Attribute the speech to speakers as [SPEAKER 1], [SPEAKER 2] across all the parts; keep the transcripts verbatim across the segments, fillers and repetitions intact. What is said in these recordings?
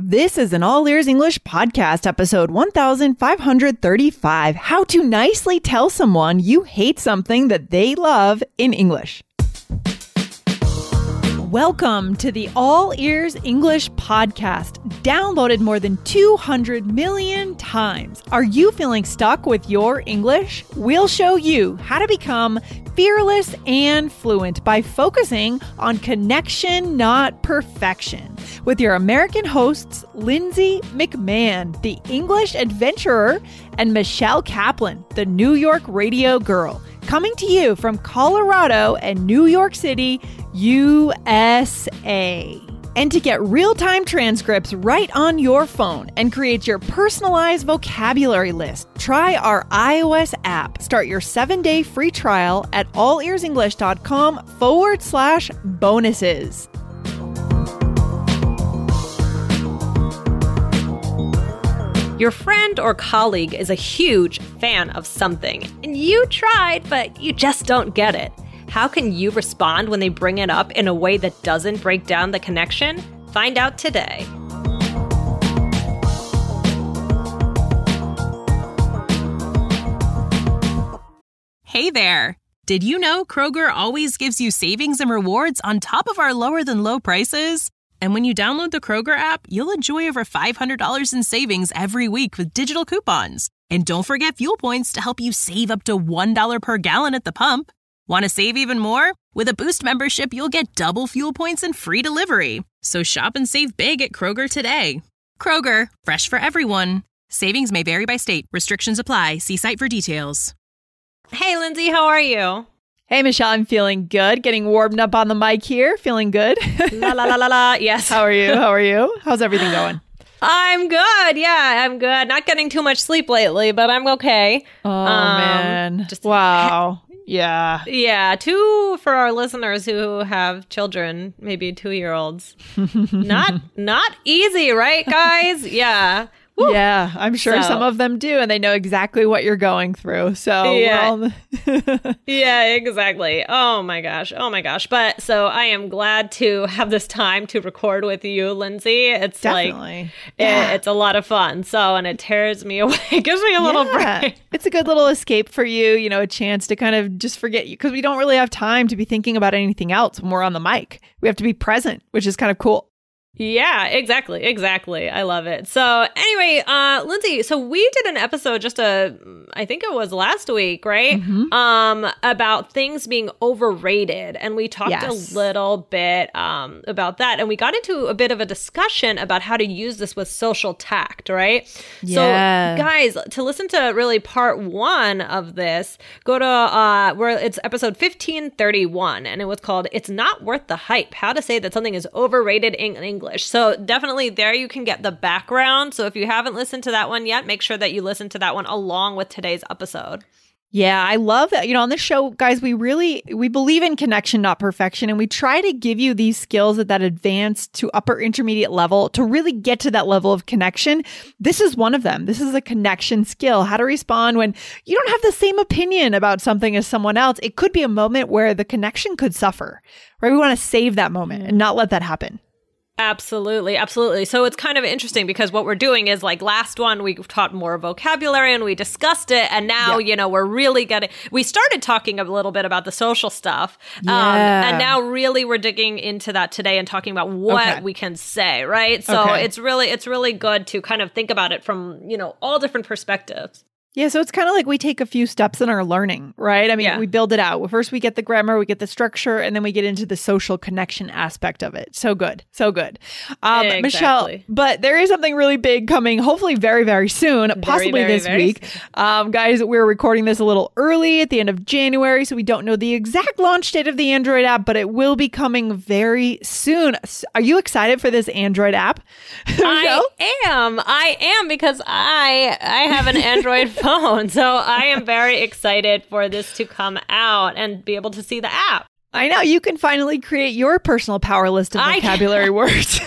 [SPEAKER 1] This is an All Ears English podcast, episode one thousand five hundred thirty-five. How to nicely tell someone you hate something that they love in English. Welcome to the All Ears English podcast, downloaded more than two hundred million times. Are you feeling stuck with your English? We'll show you how to become fearless and fluent by focusing on connection, not perfection. With your American hosts, Lindsay McMahon, the English adventurer, and Michelle Kaplan, the New York radio girl. Coming to you from Colorado and New York City, U S A. And to get real-time transcripts right on your phone and create your personalized vocabulary list, try our iOS app. Start your seven-day free trial at allearsenglish.com forward slash bonuses.
[SPEAKER 2] Your friend or colleague is a huge fan of something, and you tried, but you just don't get it. How can you respond when they bring it up in a way that doesn't break down the connection? Find out today.
[SPEAKER 3] Hey there! Did you know Kroger always gives you savings and rewards on top of our lower than low prices? And when you download the Kroger app, you'll enjoy over five hundred dollars in savings every week with digital coupons. And don't forget fuel points to help you save up to one dollar per gallon at the pump. Want to save even more? With a Boost membership, you'll get double fuel points and free delivery. So shop and save big at Kroger today. Kroger, fresh for everyone. Savings may vary by state. Restrictions apply. See site for details.
[SPEAKER 2] Hey, Lindsay, how are you?
[SPEAKER 1] Hey, Michelle, I'm feeling good. Getting warmed up on the mic here. Feeling good.
[SPEAKER 2] La la la la la. Yes.
[SPEAKER 1] How are you? How are you? How's everything going?
[SPEAKER 2] I'm good. Yeah, I'm good. Not getting too much sleep lately, but I'm okay.
[SPEAKER 1] Oh,
[SPEAKER 2] um,
[SPEAKER 1] man.
[SPEAKER 2] Just
[SPEAKER 1] wow. Yeah.
[SPEAKER 2] Yeah. Two for our listeners who have children, maybe two-year-olds. not not easy, right, guys? Yeah. Woo.
[SPEAKER 1] Yeah, I'm sure
[SPEAKER 2] So-
[SPEAKER 1] some of them do, and they know exactly what you're going through. So,
[SPEAKER 2] Yeah.
[SPEAKER 1] we're all-
[SPEAKER 2] Yeah, exactly. Oh my gosh. Oh my gosh. But so I am glad to have this time to record with you, Lindsay. It's like,
[SPEAKER 1] definitely.
[SPEAKER 2] it, it's a lot of fun. So, and it tears me away. It gives me a little
[SPEAKER 1] Yeah.
[SPEAKER 2] break.
[SPEAKER 1] It's a good little escape for you, you know, a chance to kind of just forget you, because we don't really have time to be thinking about anything else when we're on the mic. We have to be present, which is kind of cool.
[SPEAKER 2] Yeah, exactly. Exactly. I love it. So anyway, uh, Lindsay, so we did an episode just a, I think it was last week, right?
[SPEAKER 1] Mm-hmm.
[SPEAKER 2] Um, about things being overrated. And we talked
[SPEAKER 1] Yes.
[SPEAKER 2] a little bit, um, about that. And we got into a bit of a discussion about how to use this with social tact, right?
[SPEAKER 1] Yeah.
[SPEAKER 2] So guys, to listen to really part one of this, go to, uh, where it's episode fifteen thirty-one, and it was called, It's Not Worth the Hype, How to Say That Something is Overrated in English. So definitely there you can get the background. So if you haven't listened to that one yet, make sure that you listen to that one along with today's episode.
[SPEAKER 1] Yeah, I love that. You know, on this show, guys, we really, we believe in connection, not perfection. And we try to give you these skills at that advanced to upper intermediate level to really get to that level of connection. This is one of them. This is a connection skill, how to respond when you don't have the same opinion about something as someone else. It could be a moment where the connection could suffer, right? We want to save that moment and not let that happen.
[SPEAKER 2] Absolutely. Absolutely. So it's kind of interesting because what we're doing is like last one, we taught more vocabulary and we discussed it. And now,
[SPEAKER 1] Yeah.
[SPEAKER 2] you know, we're really getting, we started talking a little bit about the social stuff. Um,
[SPEAKER 1] Yeah.
[SPEAKER 2] and now really we're digging into that today and talking about what
[SPEAKER 1] Okay.
[SPEAKER 2] we can say, right? So
[SPEAKER 1] Okay.
[SPEAKER 2] it's really, it's really good to kind of think about it from, you know, all different perspectives.
[SPEAKER 1] Yeah, so it's kind of like we take a few steps in our learning, right? I mean,
[SPEAKER 2] Yeah.
[SPEAKER 1] we build it out. Well, first, we get the grammar, we get the structure, and then we get into the social connection aspect of it. So good. So good. Um,
[SPEAKER 2] Exactly.
[SPEAKER 1] Michelle, but there is something really big coming, hopefully very, very soon, possibly
[SPEAKER 2] very,
[SPEAKER 1] this
[SPEAKER 2] very
[SPEAKER 1] week. Um, guys, we're recording this a little early at the end of January, so we don't know the exact launch date of the Android app, but it will be coming very soon. S- Are you excited for this Android app?
[SPEAKER 2] I am. I am because I I have an Android phone. So I am very excited for this to come out and be able to see the app.
[SPEAKER 1] I know. You can finally create your personal power list of vocabulary words.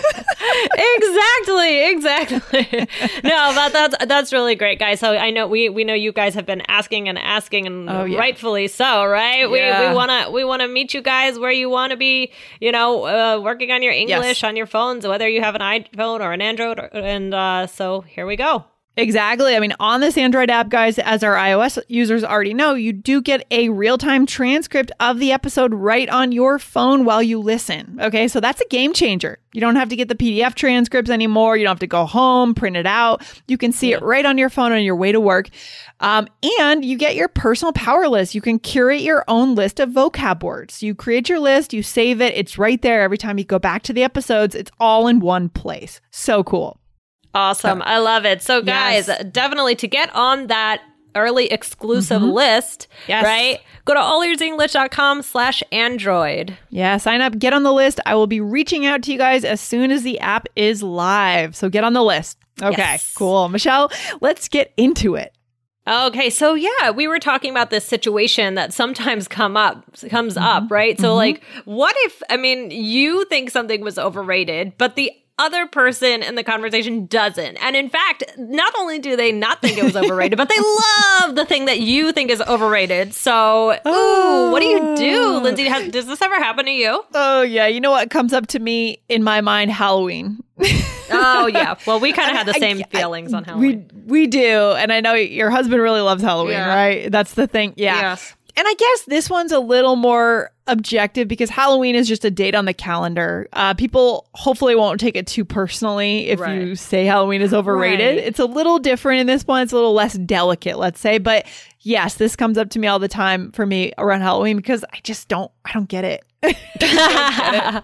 [SPEAKER 2] Exactly, exactly. No, that, that's that's really great, guys. So I know we we know you guys have been asking and asking, and
[SPEAKER 1] oh, yeah.
[SPEAKER 2] rightfully so, right?
[SPEAKER 1] Yeah.
[SPEAKER 2] We we wanna we wanna meet you guys where you want to be. You know, uh, working on your English
[SPEAKER 1] yes.
[SPEAKER 2] on your phones, whether you have an iPhone or an Android, or, and uh, so here we go.
[SPEAKER 1] Exactly. I mean, on this Android app, guys, as our iOS users already know, you do get a real-time transcript of the episode right on your phone while you listen. Okay, so that's a game changer. You don't have to get the P D F transcripts anymore. You don't have to go home, print it out. You can see yeah. it right on your phone on your way to work. Um, and you get your personal power list. You can curate your own list of vocab words. You create your list, you save it. It's right there every time you go back to the episodes. It's all in one place. So cool.
[SPEAKER 2] Awesome. I love it. So guys, yes. definitely to get on that early exclusive mm-hmm. list, yes. right? Go to allearsenglish.com slash Android.
[SPEAKER 1] Yeah, sign up, get on the list. I will be reaching out to you guys as soon as the app is live. So get on the list. Okay, yes. cool. Michelle, let's get into it.
[SPEAKER 2] Okay, so yeah, we were talking about this situation that sometimes come up, comes up, right? So mm-hmm. like, what if, I mean, you think something was overrated, but the other person in the conversation doesn't. And in fact, not only do they not think it was overrated, but they love the thing that you think is overrated. So, ooh, what do you do, Lindsay? Has, does this ever happen to you?
[SPEAKER 1] Oh, yeah. You know what comes up to me in my mind? Halloween.
[SPEAKER 2] Oh, yeah. Well, we kind of had the same I, I, feelings on Halloween.
[SPEAKER 1] We, we do. And I know your husband really loves Halloween,
[SPEAKER 2] yeah.
[SPEAKER 1] right? That's the thing. Yeah.
[SPEAKER 2] Yes.
[SPEAKER 1] And I guess this one's a little more objective because Halloween is just a date on the calendar. Uh, people hopefully won't take it too personally if right. you say Halloween is overrated. Right. It's a little different in this one. It's a little less delicate, let's say. But yes, this comes up to me all the time for me around Halloween because I just don't, I don't get it.
[SPEAKER 2] Yeah,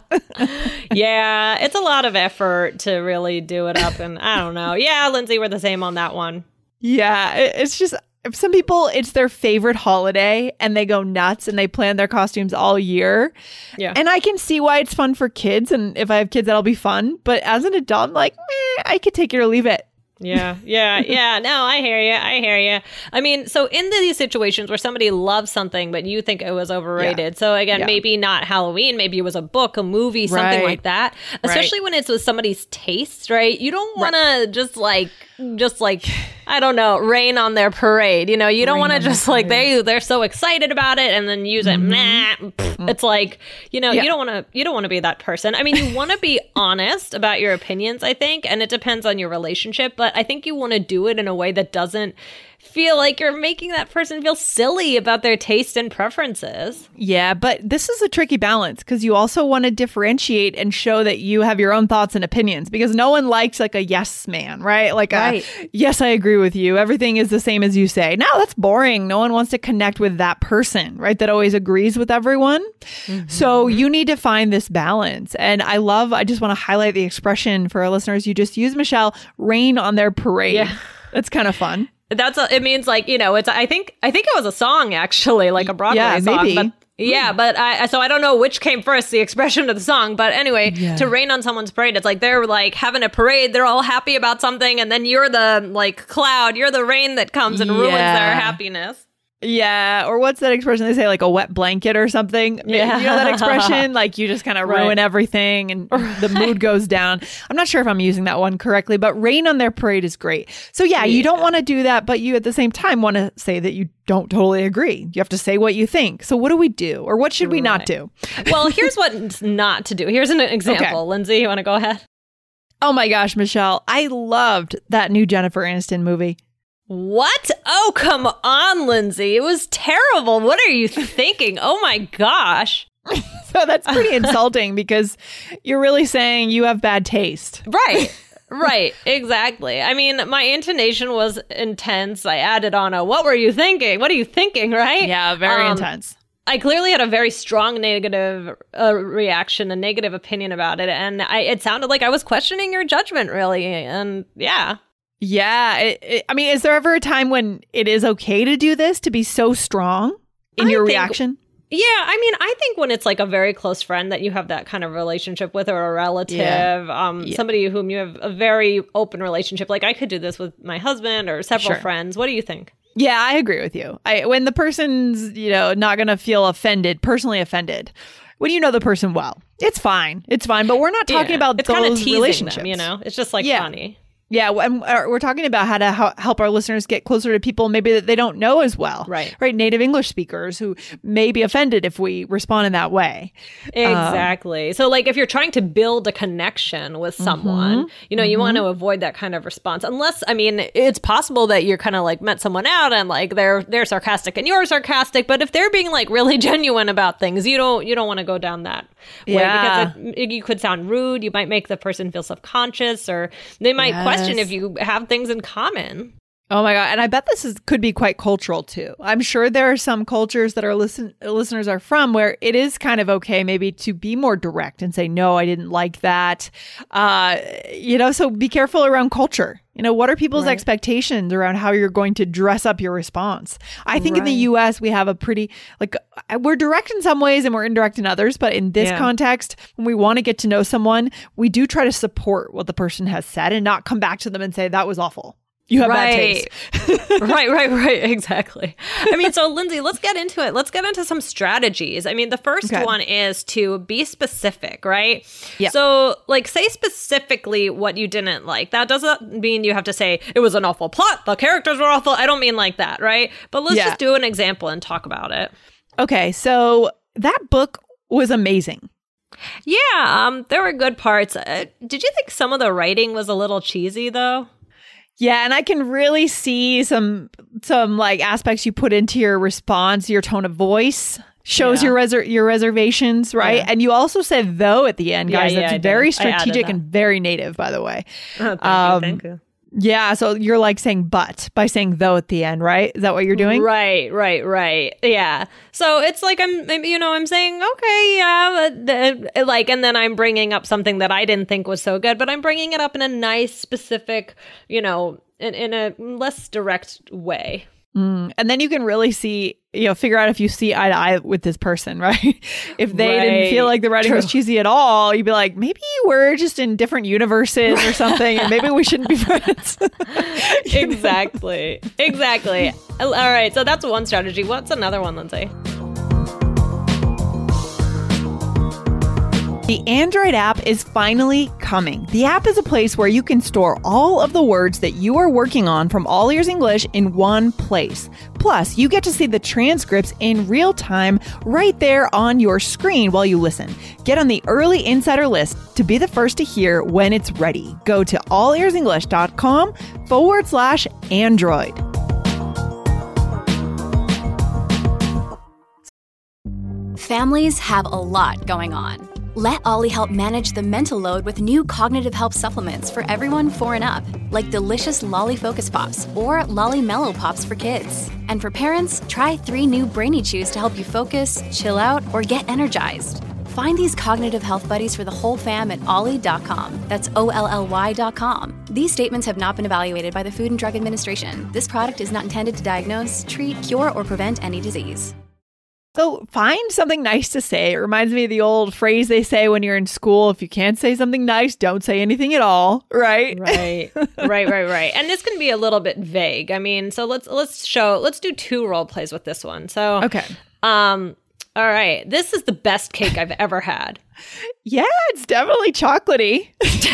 [SPEAKER 2] it's a lot of effort to really do it up. And I don't know. Yeah, Lindsay, we're the same on that one.
[SPEAKER 1] Yeah, it's just... Some people, it's their favorite holiday and they go nuts and they plan their costumes all year.
[SPEAKER 2] Yeah.
[SPEAKER 1] And I can see why it's fun for kids. And if I have kids, that'll be fun. But as an adult, I'm like, eh, I could take it or leave it.
[SPEAKER 2] Yeah, yeah, yeah. No, I hear you. I hear you. I mean, so in these situations where somebody loves something, but you think it was overrated. Yeah. So again, yeah. maybe not Halloween, maybe it was a book, a movie, something
[SPEAKER 1] right.
[SPEAKER 2] like that. Especially right. when it's with somebody's taste, right? You don't want to right. just like, just like, I don't know, rain on their parade. You know, you don't want to just like, they, they're so excited about it and then use it. Mm-hmm. Nah, pff, it's like, you know, yeah. you don't want to, you don't want to be that person. I mean, you want to be honest about your opinions, I think, and it depends on your relationship, but I think you want to do it in a way that doesn't feel like you're making that person feel silly about their taste and preferences.
[SPEAKER 1] Yeah, but this is a tricky balance because you also want to differentiate and show that you have your own thoughts and opinions because no one likes like a yes man, right? Like
[SPEAKER 2] right.
[SPEAKER 1] a, yes, I agree with you. Everything is the same as you say. No, that's boring. No one wants to connect with that person, right? That always agrees with everyone. Mm-hmm. So you need to find this balance. And I love, I just want to highlight the expression for our listeners. You just use, Michelle, rain on their parade.
[SPEAKER 2] Yeah.
[SPEAKER 1] That's kind of fun.
[SPEAKER 2] That's a, it means like, you know, it's, I think, I think it was a song actually, like a Broadway
[SPEAKER 1] yeah,
[SPEAKER 2] song.
[SPEAKER 1] Maybe.
[SPEAKER 2] But yeah, but I, so I don't know which came first, the expression or the song. But anyway, yeah. to rain on someone's parade, it's like they're like having a parade. They're all happy about something. And then you're the like cloud. You're the rain that comes and yeah. ruins their happiness.
[SPEAKER 1] Yeah. Or what's that expression they say, like a wet blanket or something?
[SPEAKER 2] Yeah.
[SPEAKER 1] You know that expression? Like you just kind of ruin right. everything and the mood goes down. I'm not sure if I'm using that one correctly, but rain on their parade is great. So yeah, yeah. you don't want to do that, but you at the same time want to say that you don't totally agree. You have to say what you think. So what do we do? Or what should we right. not do?
[SPEAKER 2] Well, here's what not to do. Here's an example. Okay. Lindsay, you want to go ahead?
[SPEAKER 1] Oh my gosh, Michelle. I loved that new Jennifer Aniston movie.
[SPEAKER 2] What? Oh, come on, Lindsay. It was terrible. What are you thinking? Oh, my gosh.
[SPEAKER 1] So that's pretty insulting because you're really saying you have bad taste.
[SPEAKER 2] Right. Right. Exactly. I mean, my intonation was intense. I added on a, what were you thinking? What are you thinking? Right?
[SPEAKER 1] Yeah, very
[SPEAKER 2] um,
[SPEAKER 1] intense.
[SPEAKER 2] I clearly had a very strong negative uh, reaction, a negative opinion about it. And I, it sounded like I was questioning your judgment, really. And yeah.
[SPEAKER 1] Yeah. It, it, I mean, is there ever a time when it is okay to do this, to be so strong in I your think, reaction?
[SPEAKER 2] Yeah. I mean, I think when it's like a very close friend that you have that kind of relationship with, or a relative, yeah. um, yeah. somebody whom you have a very open relationship, like I could do this with my husband or several
[SPEAKER 1] sure.
[SPEAKER 2] friends. What do you think?
[SPEAKER 1] Yeah, I agree with you. I, when the person's, you know, not going to feel offended, personally offended, when you know the person well. It's fine. It's fine. But we're not talking
[SPEAKER 2] Yeah.
[SPEAKER 1] about
[SPEAKER 2] it's kind of
[SPEAKER 1] those
[SPEAKER 2] teasing
[SPEAKER 1] relationships.
[SPEAKER 2] them, you know? It's just like
[SPEAKER 1] Yeah.
[SPEAKER 2] funny.
[SPEAKER 1] Yeah, and we're talking about how to ho- help our listeners get closer to people maybe that they don't know as well.
[SPEAKER 2] Right.
[SPEAKER 1] Right. Native English speakers who may be offended if we respond in that way.
[SPEAKER 2] Exactly. Um, so like if you're trying to build a connection with someone, mm-hmm. you know, you mm-hmm. want to avoid that kind of response. Unless, I mean, it's possible that you're kind of like met someone out and like they're they're sarcastic and you're sarcastic, but if they're being like really genuine about things, you don't you don't want to go down that way
[SPEAKER 1] yeah.
[SPEAKER 2] because it, it, you could sound rude, you might make the person feel self-conscious, or they might yes. question if you have things in common.
[SPEAKER 1] Oh my God. And I bet this is could be quite cultural too. I'm sure there are some cultures that our listen, listeners are from where it is kind of okay maybe to be more direct and say, no, I didn't like that. Uh, you know, so be careful around culture. You know, what are people's right. expectations around how you're going to dress up your response? I think right. in the U S, we have a pretty, like, we're direct in some ways and we're indirect in others. But in this yeah. context, when we want to get to know someone, we do try to support what the person has said and not come back to them and say, that was awful. You have
[SPEAKER 2] right.
[SPEAKER 1] bad taste.
[SPEAKER 2] right, right, right. Exactly. I mean, so Lindsay, let's get into it. Let's get into some strategies. I mean, the first okay. one is to be specific, right?
[SPEAKER 1] Yeah.
[SPEAKER 2] So, like, say specifically what you didn't like. That doesn't mean you have to say it was an awful plot, the characters were awful. I don't mean like that, right? But let's yeah. just do an example and talk about it.
[SPEAKER 1] Okay, so that book was amazing.
[SPEAKER 2] Yeah, um, there were good parts. Uh, did you think some of the writing was a little cheesy, though?
[SPEAKER 1] Yeah, and I can really see some some like aspects you put into your response, your tone of voice shows yeah. your reser- your reservations, right? Yeah. And you also said though at the end, guys.
[SPEAKER 2] Yeah, yeah,
[SPEAKER 1] that's very strategic and very native, by the way.
[SPEAKER 2] Oh, thank
[SPEAKER 1] um,
[SPEAKER 2] you, thank you.
[SPEAKER 1] Yeah, so you're like saying but by saying though at the end, right? Is that what you're doing?
[SPEAKER 2] Right, right, right. Yeah. So it's like I'm, you know, I'm saying, okay, yeah, but, uh, like, and then I'm bringing up something that I didn't think was so good, but I'm bringing it up in a nice, specific, you know, in, in a less direct way.
[SPEAKER 1] Mm. And then you can really see, you know, figure out if you see eye to eye with this person, right? If they right. didn't feel like the writing True. was cheesy at all, you'd be like, maybe we're just in different universes or something, and maybe we shouldn't be friends.
[SPEAKER 2] Exactly. Exactly. All right. So that's one strategy. What's another one, Lindsay?
[SPEAKER 1] The Android app is finally coming. The app is a place where you can store all of the words that you are working on from All Ears English in one place. Plus, you get to see the transcripts in real time right there on your screen while you listen. Get on the early insider list to be the first to hear when it's ready. Go to allearsenglish.com forward slash Android.
[SPEAKER 4] Families have a lot going on. Let Ollie help manage the mental load with new cognitive help supplements for everyone four and up, like delicious Lolly Focus Pops or Lolly Mellow Pops for kids. And for parents, try three new Brainy Chews to help you focus, chill out, or get energized. Find these cognitive health buddies for the whole fam at ollie dot com. That's O L L Y dot com. These statements have not been evaluated by the Food and Drug Administration. This product is not intended to diagnose, treat, cure, or prevent any disease.
[SPEAKER 1] So find something nice to say. It reminds me of the old phrase they say when you're in school, if you can't say something nice, don't say anything at all, right?
[SPEAKER 2] Right. right, right, right. And this can be a little bit vague. I mean, so let's let's show let's do two role plays with this one. So
[SPEAKER 1] Okay.
[SPEAKER 2] Um all right. This is the best cake I've ever had.
[SPEAKER 1] Yeah, it's definitely chocolatey.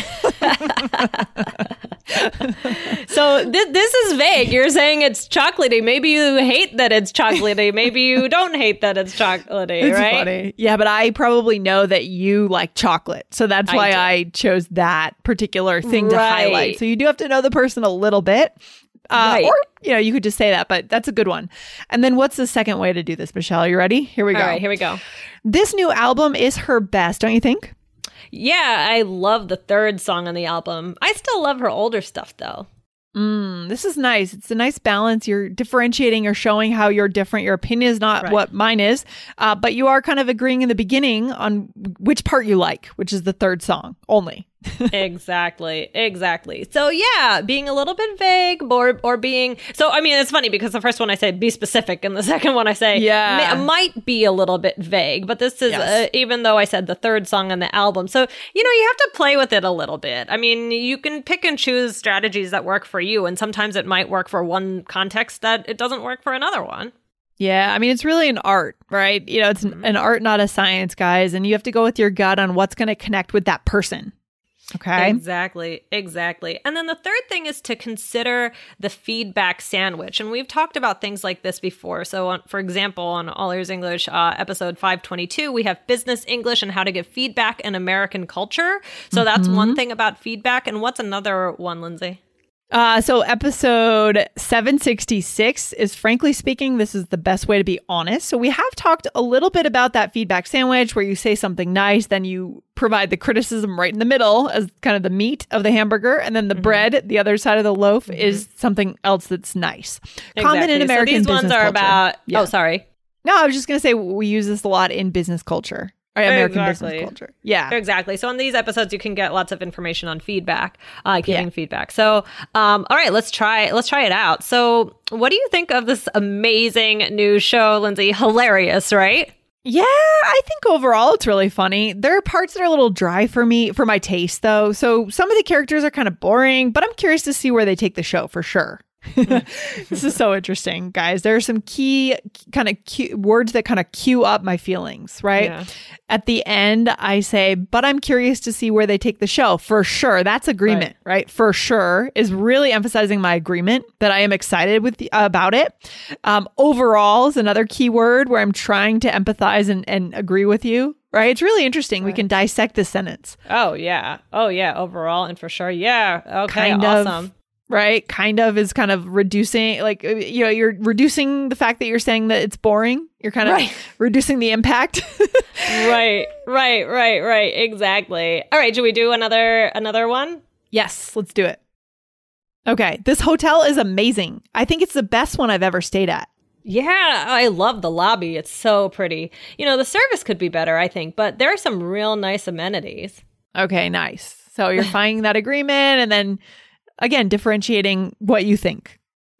[SPEAKER 2] So th- this is vague. You're saying it's chocolatey. Maybe you hate that it's chocolatey. Maybe you don't hate that it's chocolatey,
[SPEAKER 1] it's
[SPEAKER 2] right?
[SPEAKER 1] Funny. Yeah, but I probably know that you like chocolate. So that's
[SPEAKER 2] I
[SPEAKER 1] why
[SPEAKER 2] do.
[SPEAKER 1] I chose that particular thing to
[SPEAKER 2] Right.
[SPEAKER 1] highlight. So you do have to know the person a little bit. Uh,
[SPEAKER 2] Right.
[SPEAKER 1] Or, you know, you could just say that, but that's a good one. And then what's the second way to do this, Michelle? Are you ready? Here we
[SPEAKER 2] All
[SPEAKER 1] go.
[SPEAKER 2] right, here we go.
[SPEAKER 1] This new album is her best, don't you think?
[SPEAKER 2] Yeah, I love the third song on the album. I still love her older stuff, though.
[SPEAKER 1] Mm, this is nice. It's a nice balance. You're differentiating or showing how you're different. Your opinion is not
[SPEAKER 2] Right.
[SPEAKER 1] what mine is, uh, but you are kind of agreeing in the beginning on which part you like, which is the third song only.
[SPEAKER 2] Exactly. Exactly. So yeah, being a little bit vague or or being so I mean it's funny because the first one I say be specific and the second one I say
[SPEAKER 1] Yeah.
[SPEAKER 2] may, might be a little bit vague, but this is
[SPEAKER 1] Yes.
[SPEAKER 2] uh, even though I said the third song on the album. So, you know, you have to play with it a little bit. I mean, you can pick and choose strategies that work for you, and sometimes it might work for one context that it doesn't work for another one.
[SPEAKER 1] Yeah, I mean, it's really an art, right? You know, it's an, an art, not a science, guys. And you have to go with your gut on what's going to connect with that person. Okay.
[SPEAKER 2] Exactly. Exactly. And then the third thing is to consider the feedback sandwich. And we've talked about things like this before. So, on, for example, on All Ears English, uh, episode five twenty-two, we have business English and how to give feedback in American culture. So mm-hmm. that's one thing about feedback. And what's another one, Lindsay?
[SPEAKER 1] Uh, so episode seven sixty-six is, frankly speaking, this is the best way to be honest. So we have talked a little bit about that feedback sandwich where you say something nice, then you provide the criticism right in the middle as kind of the meat of the hamburger. And then the mm-hmm. bread, the other side of the loaf, mm-hmm. is something else that's nice.
[SPEAKER 2] Exactly.
[SPEAKER 1] Common in American
[SPEAKER 2] so these
[SPEAKER 1] business
[SPEAKER 2] ones are
[SPEAKER 1] culture.
[SPEAKER 2] about,
[SPEAKER 1] yeah.
[SPEAKER 2] oh, sorry.
[SPEAKER 1] No, I was just going to say we use this a lot in business culture. Or American
[SPEAKER 2] exactly.
[SPEAKER 1] business culture. Yeah.
[SPEAKER 2] Exactly. So on these episodes, you can get lots of information on feedback, uh, giving
[SPEAKER 1] yeah.
[SPEAKER 2] feedback. So, um, all right, let's try, let's try it out. So what do you think of this amazing new show, Lindsay? Hilarious, right?
[SPEAKER 1] Yeah, I think overall it's really funny. There are parts that are a little dry for me, for my taste, though. So some of the characters are kind of boring, but I'm curious to see where they take the show for sure. This is so interesting, guys. There are some key kind of cue, words that kind of cue up my feelings, right? Yeah. At the end, I say, but I'm curious to see where they take the show. For sure. That's agreement, right? right? For sure is really emphasizing my agreement that I am excited with the, about it. Um, overall is another key word where I'm trying to empathize and, and agree with you. Right. It's really interesting. Right. We can dissect this sentence.
[SPEAKER 2] Oh, yeah. Oh, yeah. Overall and for sure. Yeah. Okay.
[SPEAKER 1] Kind
[SPEAKER 2] awesome.
[SPEAKER 1] Of, right. Kind of is kind of reducing, like, you know, you're reducing the fact that you're saying that it's boring. You're kind of right. reducing the impact.
[SPEAKER 2] Right. Right. Right. Right. Exactly. All right. Should we do another another one?
[SPEAKER 1] Yes. Let's do it. Okay. This hotel is amazing. I think it's the best one I've ever stayed at.
[SPEAKER 2] Yeah, I love the lobby. It's so pretty. You know, the service could be better, I think, but there are some real nice amenities.
[SPEAKER 1] Okay, nice. So you're finding that agreement and then, again, differentiating what you think.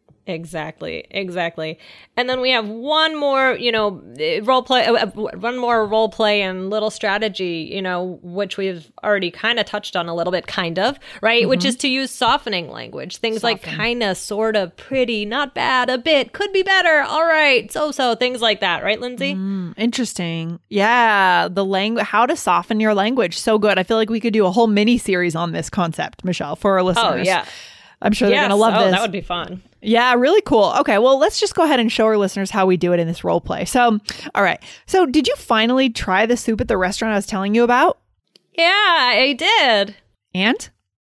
[SPEAKER 2] Exactly, exactly. And then we have one more, you know, role play, uh, one more role play and little strategy, you know, which we've already kind of touched on a little bit, kind of, right? Mm-hmm. Which is to use softening language. Things Soften. like kind of, sort of, pretty, not bad, a bit, could be better, all right, so-so, things like that, right, Lindsay?
[SPEAKER 1] Mm, interesting. Yeah, the language, how to soften your language. So good. I feel like we could do a whole mini series on this concept, Michelle, for our listeners.
[SPEAKER 2] Oh, yeah.
[SPEAKER 1] I'm sure they're
[SPEAKER 2] yes.
[SPEAKER 1] going to love
[SPEAKER 2] oh,
[SPEAKER 1] this.
[SPEAKER 2] That would be fun.
[SPEAKER 1] Yeah, really cool. Okay, well, let's just go ahead and show our listeners how we do it in this role play. So, all right. So, did you finally try the soup at the restaurant I was telling you about?
[SPEAKER 2] Yeah, I did.
[SPEAKER 1] And?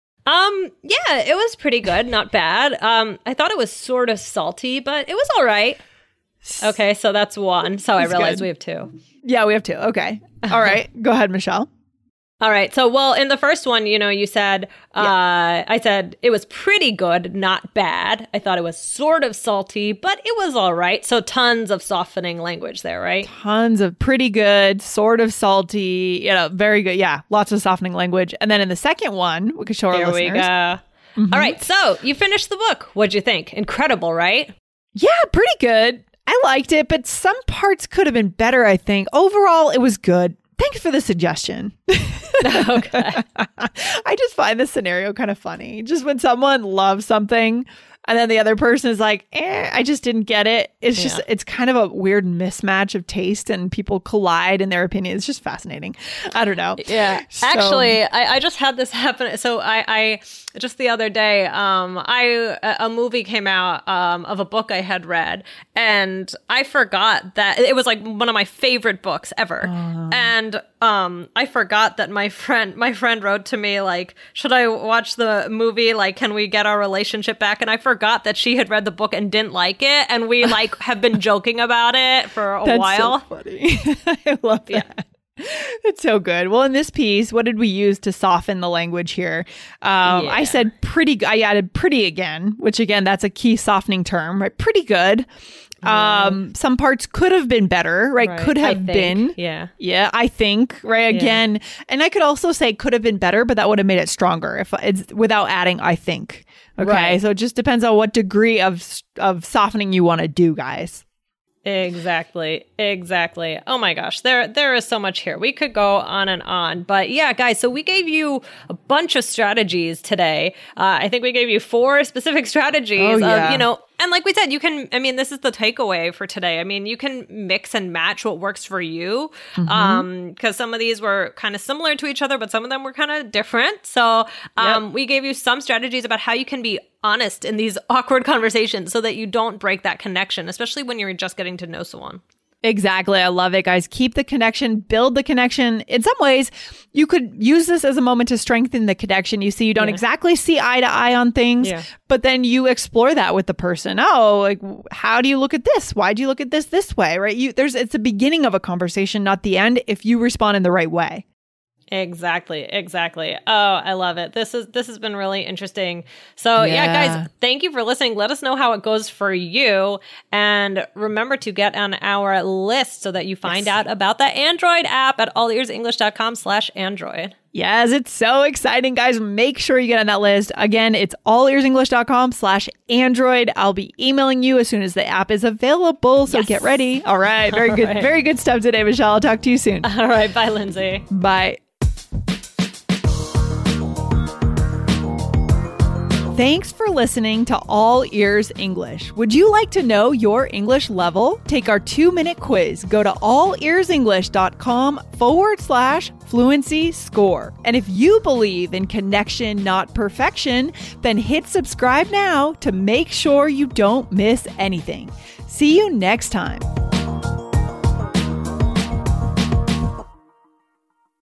[SPEAKER 2] Um, yeah, it was pretty good. Not bad. Um, I thought it was sort of salty, but it was all right. Okay, so that's one. So that's I realized good. we have two.
[SPEAKER 1] Yeah, we have two. Okay. All right. Go ahead, Michelle.
[SPEAKER 2] All right. So, well, in the first one, you know, you said, uh,
[SPEAKER 1] yeah.
[SPEAKER 2] I said it was pretty good, not bad. I thought it was sort of salty, but it was all right. So tons of softening language there, right?
[SPEAKER 1] Tons of pretty good, sort of salty, you know, very good. Yeah. Lots of softening language. And then in the second one, we could show our
[SPEAKER 2] Here
[SPEAKER 1] listeners.
[SPEAKER 2] we go. Mm-hmm. All right. So you finished the book. What'd you think? Incredible, right?
[SPEAKER 1] Yeah, pretty good. I liked it, but some parts could have been better, I think. Overall, it was good. Thanks for the suggestion.
[SPEAKER 2] Okay.
[SPEAKER 1] I just find this scenario kind of funny. Just when someone loves something and then the other person is like, eh, I just didn't get it. It's just, yeah. it's kind of a weird mismatch of taste and people collide in their opinions. It's just fascinating. I don't know.
[SPEAKER 2] Yeah. So, Actually, I, I just had this happen. So I, I just the other day, um, I a movie came out um, of a book I had read, and I forgot that it was like one of my favorite books ever. Uh, and um, I forgot that my friend, my friend wrote to me like, should I watch the movie? Like, can we get our relationship back? And I forgot that she had read the book and didn't like it. And we like have been joking about it for a
[SPEAKER 1] That's
[SPEAKER 2] while.
[SPEAKER 1] So funny. I love that. Yeah. It's so good. Well, in this piece, what did we use to soften the language here? Um, yeah. I said pretty, I added pretty again, which again, that's a key softening term, right? Pretty good. Um, mm. Some parts could have been better, right? right. Could have been.
[SPEAKER 2] Yeah.
[SPEAKER 1] Yeah, I think, right? Again, yeah. And I could also say could have been better, but that would have made it stronger if it's without adding, I think. Okay. Right. So it just depends on what degree of of softening you want to do, guys.
[SPEAKER 2] Exactly. Exactly. Oh my gosh. There there is so much here. We could go on and on. But yeah, guys, so we gave you a bunch of strategies today. Uh, I think we gave you four specific strategies
[SPEAKER 1] oh, yeah.
[SPEAKER 2] of, you know, And like we said, you can, I mean, this is the takeaway for today. I mean, you can mix and match what works for you. Mm-hmm. Um, because some of these were kind of similar to each other, but some of them were kind of different. So um, yep. we gave you some strategies about how you can be honest in these awkward conversations so that you don't break that connection, especially when you're just getting to know someone.
[SPEAKER 1] Exactly. I love it, guys. Keep the connection, build the connection. In some ways, you could use this as a moment to strengthen the connection. You see, you don't yeah. exactly see eye to eye on things, yeah. but then you explore that with the person. Oh, like, how do you look at this? Why do you look at this this way? Right? You, there's, it's the beginning of a conversation, not the end, if you respond in the right way.
[SPEAKER 2] Exactly. Exactly. Oh, I love it. This is this has been really interesting. So yeah. yeah, guys, thank you for listening. Let us know how it goes for you. And remember to get on our list so that you find yes. out about the Android app at allearsenglish.com slash Android.
[SPEAKER 1] Yes, it's so exciting, guys. Make sure you get on that list. Again, it's allearsenglish.com slash Android. I'll be emailing you as soon as the app is available. So yes. get ready. All right. Very All good. Right. Very good stuff today, Michelle. I'll talk to you soon.
[SPEAKER 2] All right. Bye, Lindsay.
[SPEAKER 1] Bye. Thanks for listening to All Ears English. Would you like to know your English level? Take our two-minute quiz. Go to allearsenglish.com forward slash fluency score. And if you believe in connection, not perfection, then hit subscribe now to make sure you don't miss anything. See you next time.